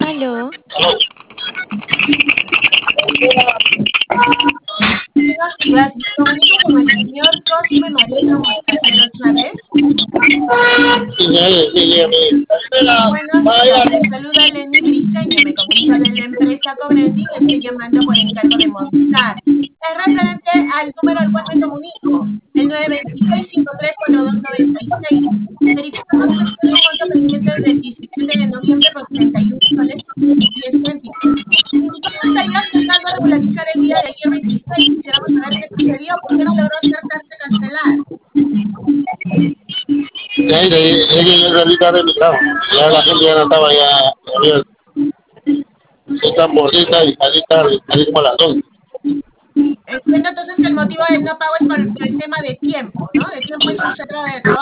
Aló, Buenos días, me comunico con el señor Cosme Marino Moscatero Chávez. Buenos días, le saluda Lenny Briseño, me comunica de la empresa Cobrending, estoy llamando por encargo de Movistar. Es referente al número al cual me comunico, el 926-534296, verificando que tiene un monto pendiente del 17 de noviembre por 31 soles con 10 céntimos. Mi indicado estaría intentando regularizar el día de ayer 26, quisiéramos saber qué sucedió, por qué no logró acercarse a cancelar. Ya ahorita revisado, ya la gente ya no estaba ya están bordita y salí como a las 12. Entiendo entonces que el motivo del no pago es por el tema de tiempo, ¿no? De tiempo y fuerza de trabajo.